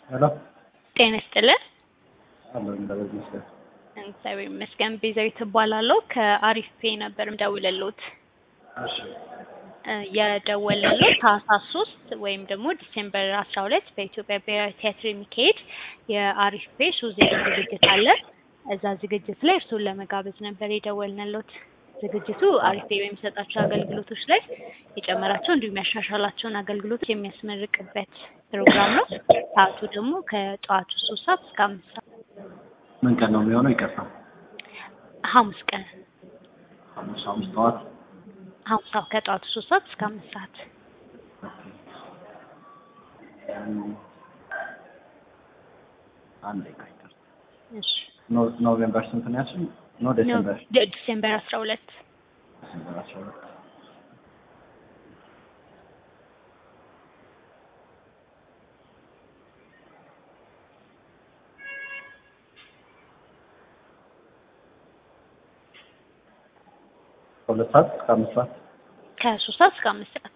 ሄሎ ጤና ይስጥልን። አሎ እንደዚህ መስለ እግዚአብሔር ይመስገን። ቤዛዊት እባላለሁ ከአሪፍ ፔ ነበር የምደውልልዎት። እሺ የደወልንልዎት ታህሳስ 3 ወይም ደግሞ ዲሴምበር 12 በኢትዮጵያ ብሔራዊ ቲያትር የሚካሄድ የአሪፍ ፔ ሾዜሮ ዝግጅት አለ። እዛ ዝግጅት ላይ እርሶን ለመጋበዝ ነበር የደወልንልዎት። ዝግጅቱ አሪፍ ፔ በሚሰጣቸው አገልግሎቶች ላይ የጨመራቸው እንዲሁም ያሻሻላቸውን አገልግሎት የሚያስመርቅበት ፕሮግራም ነው። ሰዓቱ ደግሞ ከጠዋቱ 3 ሰዓት እስከ 5 ሰዓት። ምን ቀን ነው የሚሆነው? ይቀርታ ሐሙስ ቀን ሐሙስ ጠዋት ሐሙስ ከጠዋቱ 3 ሰዓት እስከ 5 ሰዓት። አንዴ ይቀርታ። እሺ ኖቬምበር ስንት ነው ያልሽኝ? ነው ዲሴምበር ዲሴምበር 12 ዲሴምበር 12 ከሁለት ሰዓት እስከ 5 ሰዓት ከ3 ሰዓት እስከ 5 ሰዓት።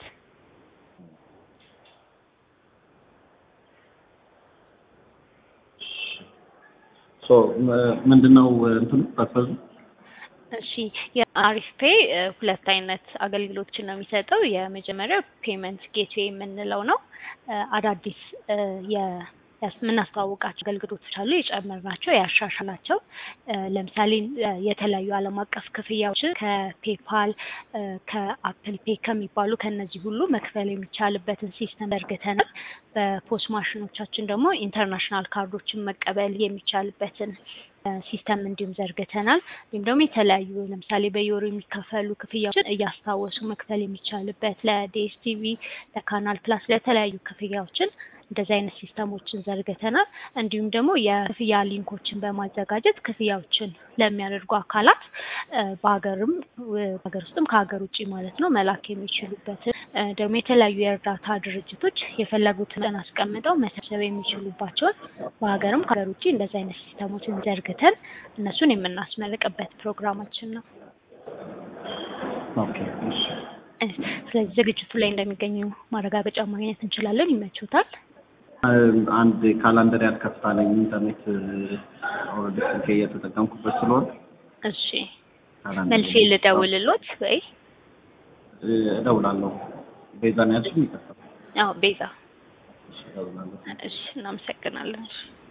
ምንድነው እንትኑ ፐርፐዙ? እሺ የአሪፍ ፔ ሁለት አይነት አገልግሎቶችን ነው የሚሰጠው። የመጀመሪያው ፔመንት ጌትዌይ የምንለው ነው። አዳዲስ የምናስተዋውቃቸው አገልግሎቶች አሉ፣ የጨመርናቸው ያሻሻላቸው። ለምሳሌ የተለያዩ ዓለም አቀፍ ክፍያዎችን ከፔፓል ከአፕል ፔ ከሚባሉ ከነዚህ ሁሉ መክፈል የሚቻልበትን ሲስተም ዘርግተናል። በፖስት ማሽኖቻችን ደግሞ ኢንተርናሽናል ካርዶችን መቀበል የሚቻልበትን ሲስተም እንዲሁም ዘርግተናል። እንዲሁም ደግሞ የተለያዩ ለምሳሌ በየወሩ የሚከፈሉ ክፍያዎችን እያስታወሱ መክፈል የሚቻልበት ለዲኤስቲቪ፣ ለካናል ፕላስ ለተለያዩ ክፍያዎችን እንደዚህ አይነት ሲስተሞችን ዘርግተናል። እንዲሁም ደግሞ የክፍያ ሊንኮችን በማዘጋጀት ክፍያዎችን ለሚያደርጉ አካላት በሀገር ውስጥም ከሀገር ውጭ ማለት ነው መላክ የሚችሉበት ደግሞ የተለያዩ የእርዳታ ድርጅቶች የፈለጉትን አስቀምጠው መሰብሰብ የሚችሉባቸውን በሀገርም ከሀገር ውጭ እንደዚህ አይነት ሲስተሞችን ዘርግተን እነሱን የምናስመርቅበት ፕሮግራማችን ነው። ኦኬ እሺ። ስለዚህ ዝግጅቱ ላይ እንደሚገኙ ማረጋገጫ ማግኘት እንችላለን። ይመቹታል? አንድ ካላንደር ያልከፍታለኝ ኢንተርኔት ኦልሬዲ ስልኬ እየተጠቀምኩበት ስለሆነ እሺ መልሼ ልደውልልዎት ወይ? እደውላለሁ። ቤዛ ነው ያልሽኝ? ይከፍታል? አዎ ቤዛ። እሺ እደውላለሁ። እሺ እናመሰግናለን።